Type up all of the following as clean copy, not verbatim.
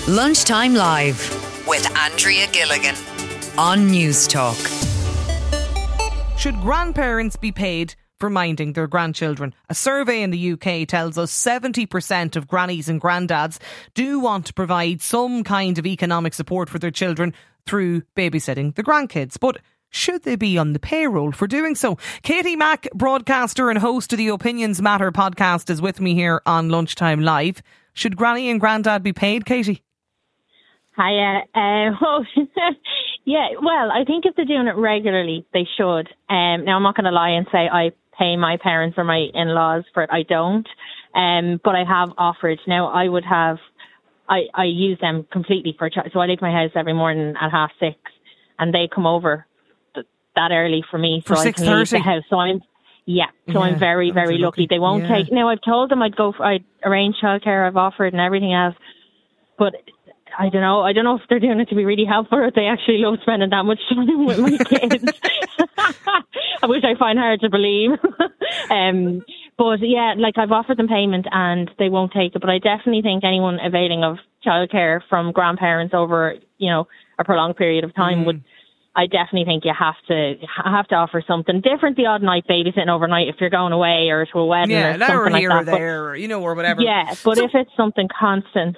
Lunchtime Live with Andrea Gilligan on News Talk. Should grandparents be paid for minding their grandchildren? A survey in the UK tells us 70% of grannies and granddads do want to provide some kind of economic support for their children through babysitting the grandkids. But should they be on the payroll for doing so? Katie Mack, broadcaster and host of the Opinions Matter podcast, is with me here on Lunchtime Live. Should granny and granddad be paid, Katie? Hiya. Yeah, well, I think if they're doing it regularly, they should. Now, I'm not going to lie and say I pay my parents or my in-laws for it. I don't. But I have offered. Now, I use them completely for so I leave my house every morning at 6:30 and they come over that early for me. For so 6:30? I can leave the house. So I'm very, very lucky. They won't take. Now, I've told them I'd arrange childcare. I've offered and everything else. But I don't know if they're doing it to be really helpful or if they actually love spending that much time with my kids. Which I find hard to believe. But yeah, like I've offered them payment and they won't take it. But I definitely think anyone availing of childcare from grandparents over, a prolonged period of time I definitely think you have to offer something different. The odd night babysitting overnight if you're going away or to a wedding or something or like here that. Or there, or whatever. Yeah, but if it's something constant,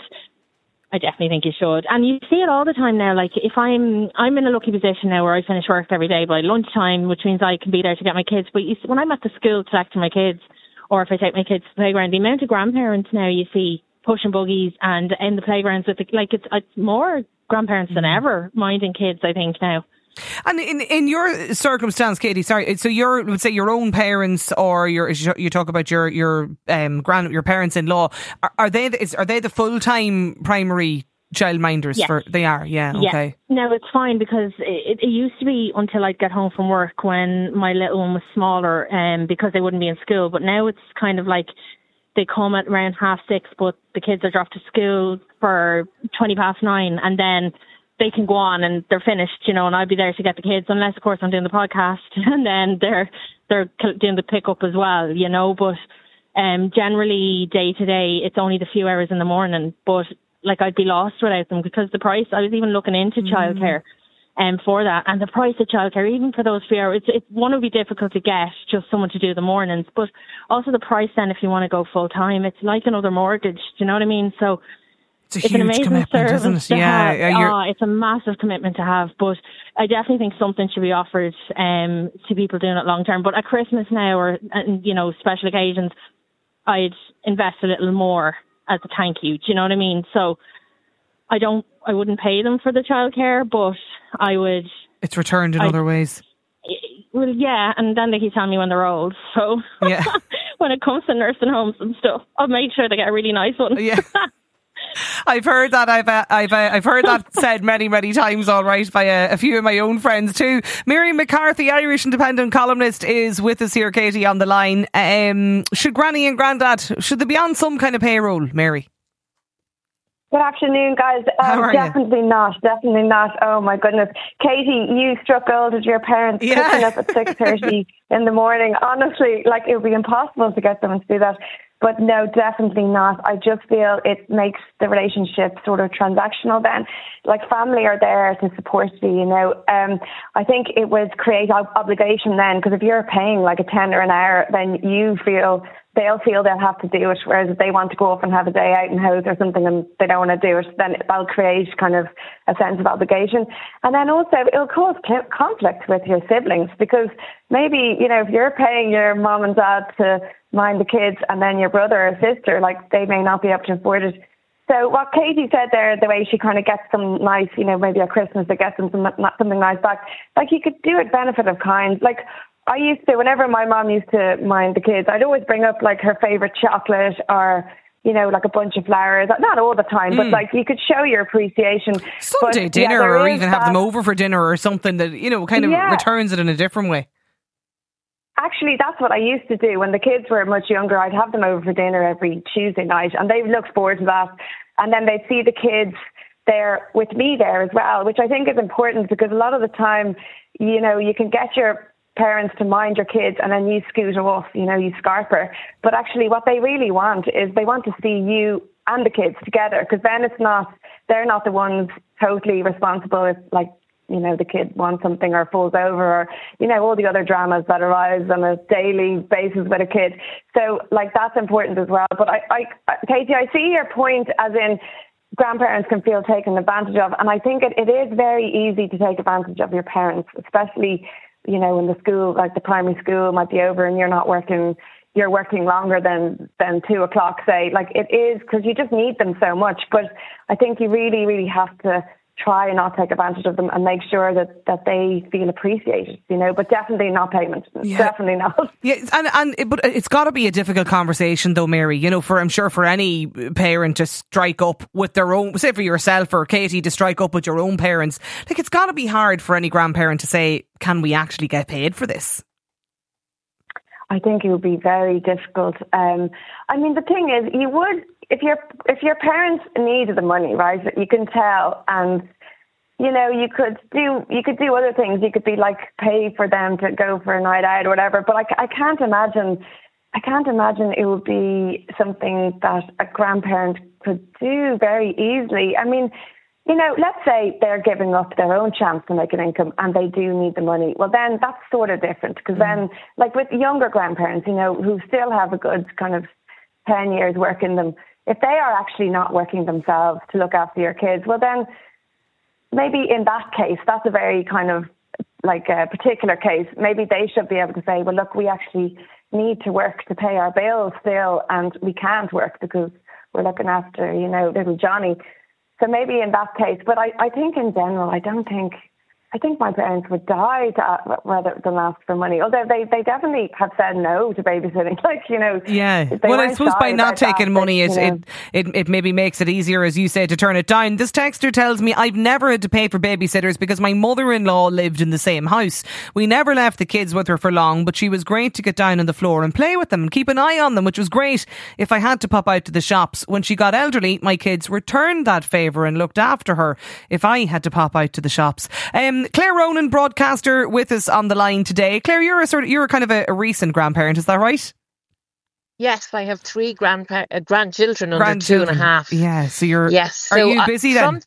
I definitely think you should. And you see it all the time now. Like if I'm in a lucky position now where I finish work every day by lunchtime, which means I can be there to get my kids. But you see, when I'm at the school collecting my kids, or if I take my kids to the playground, the amount of grandparents now you see pushing buggies and in the playgrounds with it's more grandparents than ever minding kids, I think now. And in your circumstance, Katie, sorry, so let's say your own parents, or you talk about your parents-in-law, are they the full-time primary childminders? Yes. They are, okay. No, it's fine because it used to be until I'd get home from work when my little one was smaller, because they wouldn't be in school. But now it's kind of like they come at around 6:30, but the kids are dropped to school for 9:20, and then they can go on and they're finished, and I'll be there to get the kids, unless of course I'm doing the podcast, and then they're doing the pickup as well, But generally day to day, it's only the few hours in the morning. But like I'd be lost without them because the price. I was even looking into childcare, for that, and the price of childcare, even for those few hours, it's one would be difficult to get just someone to do the mornings, but also the price then if you want to go full time, it's like another mortgage. Do you know what I mean? So. It's an amazing commitment, isn't it? It's a massive commitment to have, but I definitely think something should be offered to people doing it long term. But at Christmas now, or special occasions, I'd invest a little more as a thank you. Do you know what I mean? So I wouldn't pay them for the childcare, but I would. It's returned in other ways. Well, yeah, and then they keep telling me when they're old. So when it comes to nursing homes and stuff, I'll make sure they get a really nice one. Yeah. I've heard that. I've heard that said many, many times. All right, by a few of my own friends too. Miriam McCarthy, Irish Independent columnist, is with us here. Katie on the line. Should granny and granddad be on some kind of payroll, Mary? Good afternoon, guys. Definitely not. Oh my goodness, Katie, you struck gold with your parents picking up at 6:30 in the morning. Honestly, like it would be impossible to get them to do that. But no, definitely not. I just feel it makes the relationship sort of transactional then. Like family are there to support you, I think it would create obligation then, because if you're paying like a tenner an hour, then they'll feel they'll have to do it. Whereas if they want to go off and have a day out in house or something and they don't want to do it, then that'll create kind of a sense of obligation. And then also it'll cause conflict with your siblings, because maybe, if you're paying your mom and dad to mind the kids and then your brother or sister, like they may not be able to afford it. So what Katie said there, the way she kind of gets them nice, maybe at Christmas they get them something nice back, like you could do it benefit of kind. Like I used to, whenever my mom used to mind the kids, I'd always bring up like her favourite chocolate or, like a bunch of flowers. Not all the time, but like you could show your appreciation. Sunday dinner, or even have them over for dinner or something that, kind of returns it in a different way. Actually, that's what I used to do when the kids were much younger. I'd have them over for dinner every Tuesday night, and they looked forward to that. And then they'd see the kids there with me there as well, which I think is important, because a lot of the time, you can get your parents to mind your kids and then you scoot off, you scarper. But actually what they really want is they want to see you and the kids together, because then they're not the ones totally responsible if, like, you know, the kid wants something or falls over, or, you know, all the other dramas that arise on a daily basis with a kid. So, like, that's important as well. But Katie, I see your point, as in grandparents can feel taken advantage of. And I think it is very easy to take advantage of your parents, especially, you know, when the school, like the primary school might be over and you're working longer than 2 o'clock, say. Like, it is, because you just need them so much. But I think you really, really have to try and not take advantage of them and make sure that they feel appreciated, you know, but definitely not payment. Yeah. Definitely not. Yeah, but it's got to be a difficult conversation though, Mary, you know, I'm sure for any parent to strike up with their own, say for yourself or Katie, to strike up with your own parents, like, it's got to be hard for any grandparent to say, can we actually get paid for this? I think it would be very difficult. I mean, the thing is, you would, if your parents needed the money, right? You can tell, and you know, you could do other things. You could be like, pay for them to go for a night out or whatever. But I can't imagine it would be something that a grandparent could do very easily. I mean, you know, let's say they're giving up their own chance to make an income and they do need the money. Well, then that's sort of different, because then, like with younger grandparents, you know, who still have a good kind of 10 years work in them, if they are actually not working themselves to look after your kids, well, then maybe in that case, that's a very kind of like a particular case. Maybe they should be able to say, well, look, we actually need to work to pay our bills still, and we can't work because we're looking after, you know, little Johnny. So maybe in that case, but I think in general, I think my parents would die rather than ask for money. Although they definitely have said no to babysitting, like, you know. Yeah. Well, I suppose by not taking money, it maybe makes it easier, as you say, to turn it down. This texter tells me, I've never had to pay for babysitters because my mother-in-law lived in the same house. We never left the kids with her for long, but she was great to get down on the floor and play with them and keep an eye on them, which was great if I had to pop out to the shops. When she got elderly, my kids returned that favour and looked after her if I had to pop out to the shops. Claire Ronan, broadcaster, with us on the line today. Claire, you're kind of a recent grandparent, is that right? Yes, I have 3 grandchildren under 2.5. Yeah, so you're. Yes. So are you busy then?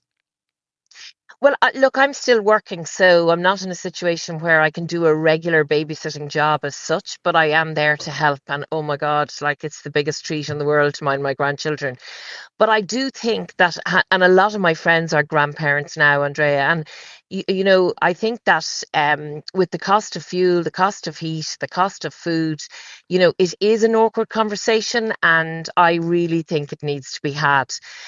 Well, look, I'm still working, so I'm not in a situation where I can do a regular babysitting job as such, but I am there to help. And oh my God, like, it's the biggest treat in the world to mind my grandchildren. But I do think that, and a lot of my friends are grandparents now, Andrea, and you know, I think that with the cost of fuel, the cost of heat, the cost of food, you know, it is an awkward conversation, and I really think it needs to be had.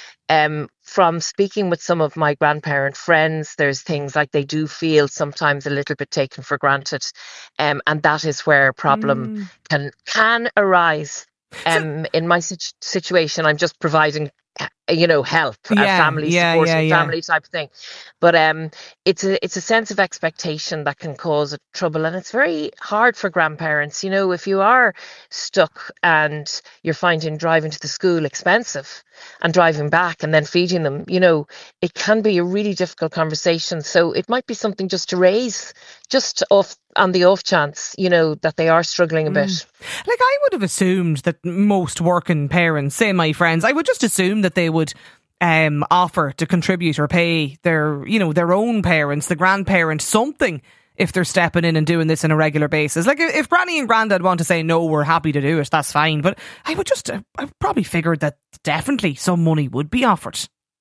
From speaking with some of my grandparent friends, there's things like they do feel sometimes a little bit taken for granted, and that is where a problem can arise. In my situation, I'm just providing, you know, help, family support, family type of thing. But it's a sense of expectation that can cause trouble, and it's very hard for grandparents. You know, if you are stuck and you're finding driving to the school expensive and driving back and then feeding them, you know, it can be a really difficult conversation. So it might be something just to raise, just on the off chance, you know, that they are struggling a bit. Like, I would have assumed that most working parents, say my friends, I would just assume that they would offer to contribute or pay their, you know, their own parents, the grandparent, something if they're stepping in and doing this on a regular basis. Like, if Granny and Grandad want to say, no, we're happy to do it, that's fine. But I probably figured that definitely some money would be offered.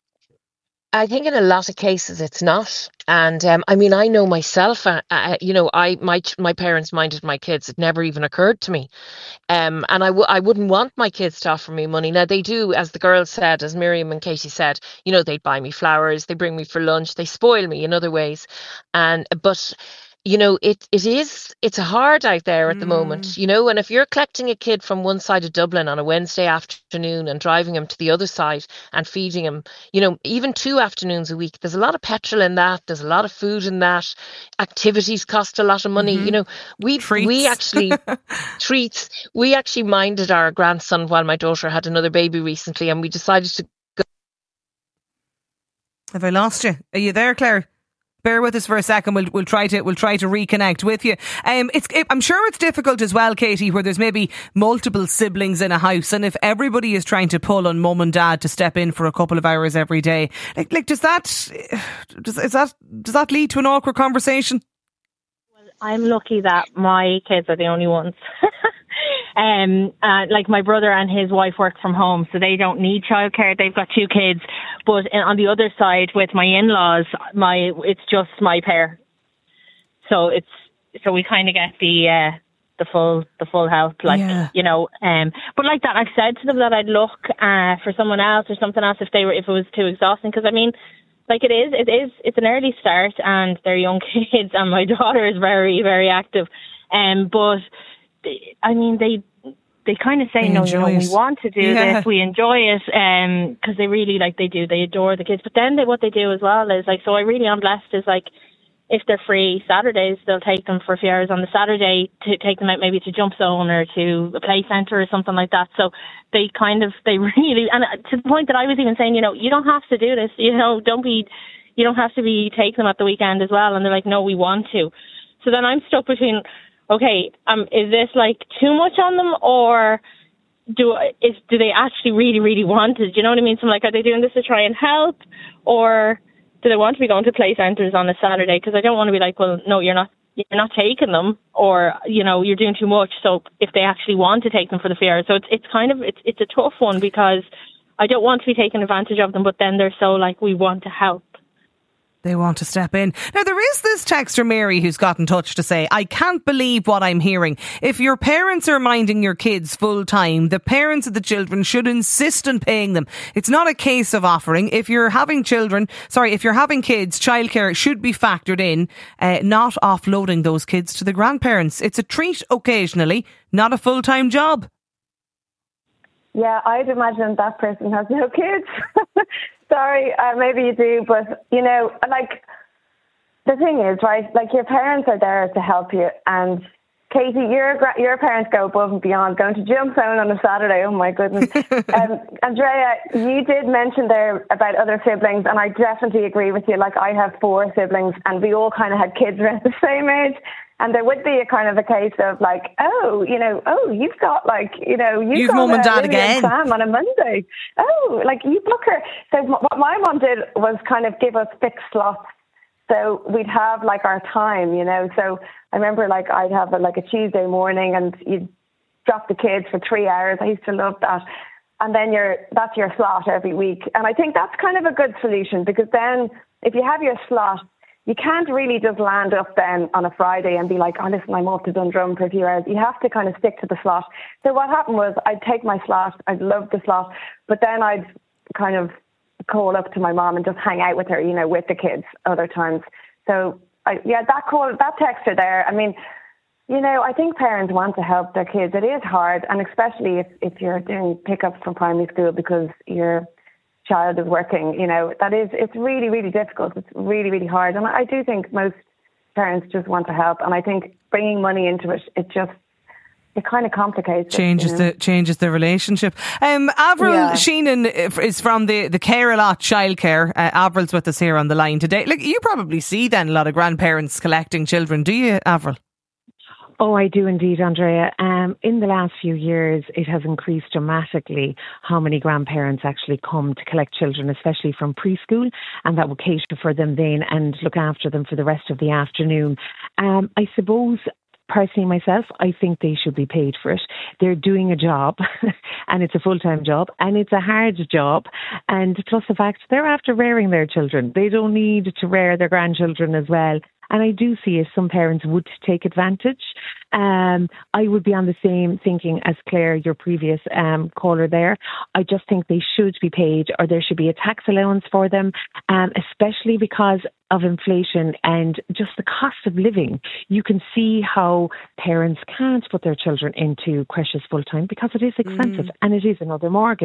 I think in a lot of cases it's not. And I mean, I know myself, you know, my parents minded my kids. It never even occurred to me. And I wouldn't want my kids to offer me money. Now, they do, as the girls said, as Miriam and Katie said, you know, they'd buy me flowers, they bring me for lunch, they spoil me in other ways. But you know, it's hard out there at the moment, you know, and if you're collecting a kid from one side of Dublin on a Wednesday afternoon and driving him to the other side and feeding him, you know, even 2 afternoons a week, there's a lot of petrol in that, there's a lot of food in that, activities cost a lot of money, you know, we actually treats, we actually minded our grandson while my daughter had another baby recently, and we decided to go. Have I lost you? Are you there, Claire? bear with us for a second. We'll try to reconnect with you. I'm sure it's difficult as well, Katie, where there's maybe multiple siblings in a house, and if everybody is trying to pull on mum and dad to step in for a couple of hours every day, does that lead to an awkward conversation? Well, I'm lucky that my kids are the only ones. Like my brother and his wife work from home, so they don't need childcare. They've got 2 kids, but on the other side with my in-laws, it's just my pair. So we kind of get the full help, like, yeah. You know. But like that, I've said to them that I'd look for someone else or something else if it was too exhausting, because I mean, like it's an early start and they're young kids, and my daughter is very, very active, but I mean, they kind of say, no, you know, we want to do this, we enjoy it, because they really, like, they adore the kids. But then what they do as well is, like, so I really am blessed, is like, if they're free Saturdays, they'll take them for a few hours on the Saturday to take them out maybe to Jump Zone or to a play centre or something like that. So they really, and to the point that I was even saying, you know, you don't have to do this, you know, you don't have to be taking them at the weekend as well. And they're like, no, we want to. So then I'm stuck between, okay, is this like too much on them, or do they actually really, really want it? Do you know what I mean? So I'm like, are they doing this to try and help, or do they want to be going to play centres on a Saturday? Because I don't want to be like, well, no, you're not taking them, or, you know, you're doing too much. So if they actually want to take them for the fair, so it's a tough one, because I don't want to be taking advantage of them, but then they're so like, we want to help. They want to step in. Now, there is this texter, Mary, who's got in touch to say, I can't believe what I'm hearing. If your parents are minding your kids full time, the parents of the children should insist on paying them. It's not a case of offering. If you're having kids, childcare should be factored in, not offloading those kids to the grandparents. It's a treat occasionally, not a full-time job. Yeah, I'd imagine that person has no kids. Sorry, maybe you do, but, you know, like, the thing is, right, like, your parents are there to help you, and Katie, your parents go above and beyond, going to Jump Zone on a Saturday, oh my goodness. Andrea, you did mention there about other siblings, and I definitely agree with you. Like, I have 4 siblings, and we all kind of had kids around the same age. And there would be a kind of a case of like, you've got like, you know, you've got mum and dad again. Sam on a Monday. Oh, like you book her. So what my mum did was kind of give us fixed slots. So we'd have like our time, you know. So I remember like I'd have a Tuesday morning, and you'd drop the kids for 3 hours. I used to love that. And then that's your slot every week. And I think that's kind of a good solution, because then if you have your slot, you can't really just land up then on a Friday and be like, oh, listen, I'm off to Dundrum for a few hours. You have to kind of stick to the slot. So what happened was I'd take my slot. I'd love the slot. But then I'd kind of call up to my mom and just hang out with her, you know, with the kids other times. So, that texter there, I mean, you know, I think parents want to help their kids. It is hard, and especially if you're doing pickups from primary school because you're child is working, you know, it's really, really difficult. It's really, really hard. And I do think most parents just want to help. And I think bringing money into it, it kind of complicates changes the relationship. Avril Sheenan is from the Care-A-Lot childcare. Avril's with us here on the line today. Like, you probably see then a lot of grandparents collecting children, do you, Avril? Oh, I do indeed, Andrea. In the last few years, it has increased dramatically how many grandparents actually come to collect children, especially from preschool, and that will cater for them then and look after them for the rest of the afternoon. I suppose, personally myself, I think they should be paid for it. They're doing a job, and it's a full-time job, and it's a hard job. And plus the fact they're after rearing their children. They don't need to rear their grandchildren as well. And I do see if some parents would take advantage. I would be on the same thinking as Claire, your previous caller there. I just think they should be paid, or there should be a tax allowance for them, especially because of inflation and just the cost of living. You can see how parents can't put their children into creches full time because it is expensive and it is another mortgage.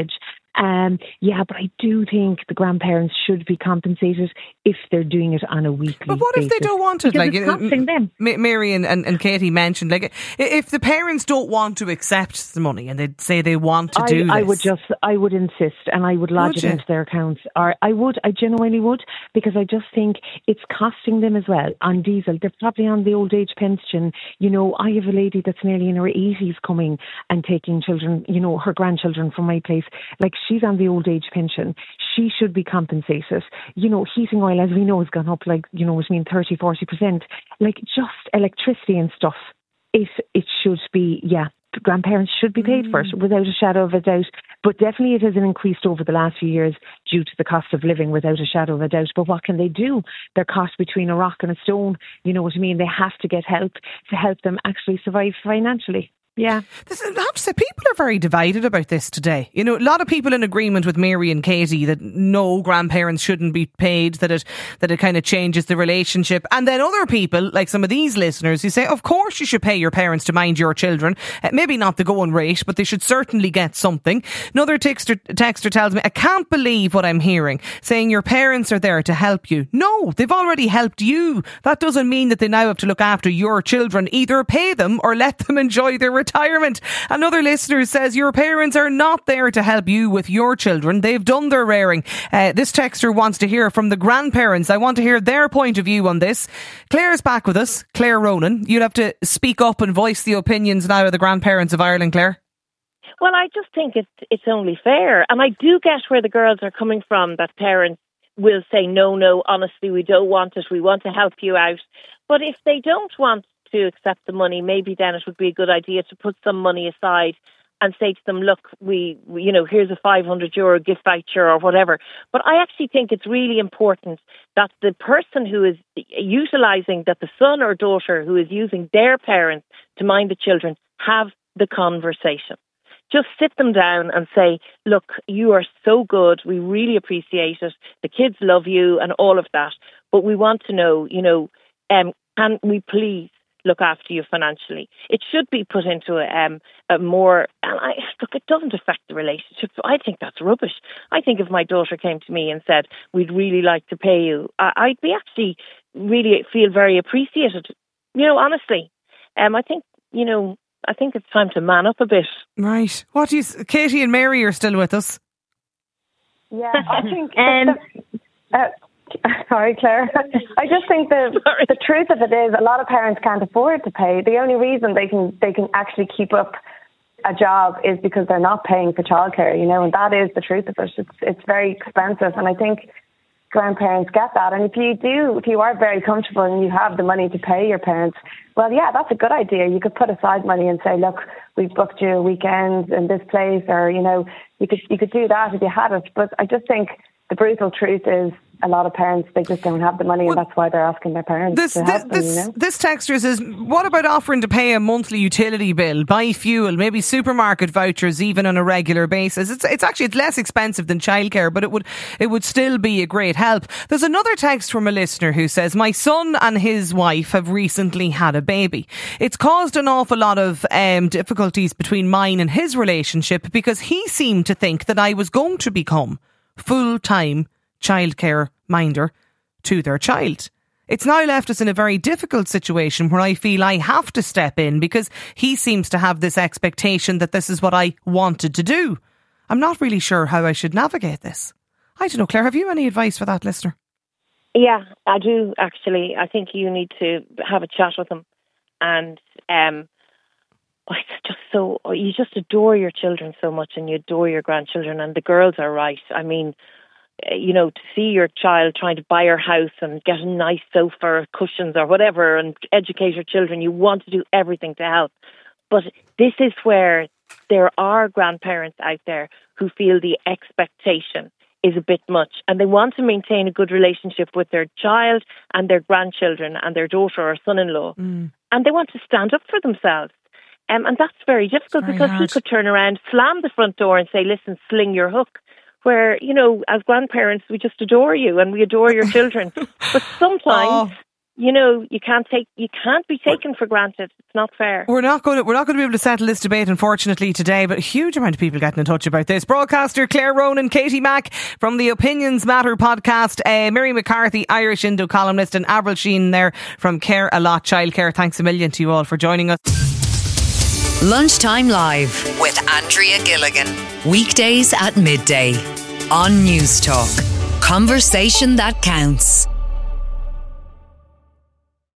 But I do think the grandparents should be compensated if they're doing it on a weekly basis. But what if they don't want it? Because it's costing them. Mary and Katie mentioned, like, if the parents don't want to accept the money and they say they want to do this. I would insist, and I would lodge it into their accounts. Or I genuinely would, because I just think it's costing them as well on diesel. They're probably on the old age pension. You know, I have a lady that's nearly in her 80s coming and taking children, you know, her grandchildren from my place. Like, she's on the old age pension. She should be compensated. You know, heating oil, as we know, has gone up, like, you know, between 30-40%. Like, just electricity and stuff. It should be, grandparents should be paid for it, without a shadow of a doubt. But definitely it has increased over the last few years due to the cost of living, without a shadow of a doubt. But what can they do? They're caught between a rock and a stone. You know what I mean? They have to get help to help them actually survive financially. Yeah. I have to say, people are very divided about this today. You know, a lot of people in agreement with Mary and Katie that no, grandparents shouldn't be paid, that it kind of changes the relationship. And then other people, like some of these listeners, who say, of course you should pay your parents to mind your children. Maybe not the going rate, but they should certainly get something. Another texter tells me, I can't believe what I'm hearing, saying your parents are there to help you. No, they've already helped you. That doesn't mean that they now have to look after your children. Either pay them or let them enjoy their retirement. Another listener says your parents are not there to help you with your children. They've done their rearing. This texter wants to hear from the grandparents. I want to hear their point of view on this. Claire's back with us. Claire Ronan. You'd have to speak up and voice the opinions now of the grandparents of Ireland, Claire. Well, I just think it's only fair. And I do get where the girls are coming from, that parents will say, no, honestly, we don't want it. We want to help you out. But if they don't want to accept the money, maybe then it would be a good idea to put some money aside and say to them, look, we here's a €500 gift voucher or whatever. But I actually think it's really important that the person who is utilising, that the son or daughter who is using their parents to mind the children, have the conversation. Just sit them down and say, look, you are so good. We really appreciate it. The kids love you and all of that. But we want to know, can we please look after you financially? It should be put into a more, look, it doesn't affect the relationship. I think that's rubbish. I think if my daughter came to me and said, we'd really like to pay you, I'd be actually really feel very appreciated. You know, honestly, I think it's time to man up a bit. Right. What do you, Katie and Mary are still with us? Yeah, I think sorry, Claire. I just think the truth of it is a lot of parents can't afford to pay. The only reason they can actually keep up a job is because they're not paying for childcare, you know, and that is the truth of it. It's very expensive, and I think grandparents get that. And if you are very comfortable and you have the money to pay your parents, well, yeah, that's a good idea. You could put aside money and say, look, we've booked you a weekend in this place, or, you know, you could do that if you had it. But I just think the brutal truth is a lot of parents, they just don't have the money, and that's why they're asking their parents to help them, you know? This texter says, what about offering to pay a monthly utility bill, buy fuel, maybe supermarket vouchers even on a regular basis? It's less expensive than childcare, but it would still be a great help. There's another text from a listener who says, my son and his wife have recently had a baby. It's caused an awful lot of difficulties between mine and his relationship, because he seemed to think that I was going to become full-time childcare minder to their child. It's now left us in a very difficult situation where I feel I have to step in, because he seems to have this expectation that this is what I wanted to do. I'm not really sure how I should navigate this. I don't know, Claire, have you any advice for that listener? Yeah, I do, actually. I think you need to have a chat with him, and it's just so, you just adore your children so much, and you adore your grandchildren, and the girls are right. I mean, you know, to see your child trying to buy her house and get a nice sofa or cushions or whatever and educate your children, you want to do everything to help. But this is where there are grandparents out there who feel the expectation is a bit much, and they want to maintain a good relationship with their child and their grandchildren and their daughter or son-in-law. And they want to stand up for themselves. And that's very difficult, because he could turn around, slam the front door and say, listen, sling your hook. Where, you know, as grandparents, we just adore you and we adore your children. But sometimes you know, you can't be taken for granted. It's not fair. We're not going to be able to settle this debate, unfortunately, today, but a huge amount of people getting in touch about this. Broadcaster Claire Ronan, Katie Mack from the Opinions Matter podcast, Mary McCarthy, Irish Indo columnist, and Avril Sheen there from Care A Lot Childcare. Thanks a million to you all for joining us. Lunchtime Live with Andrea Gilligan. Weekdays at midday on News Talk. Conversation that counts.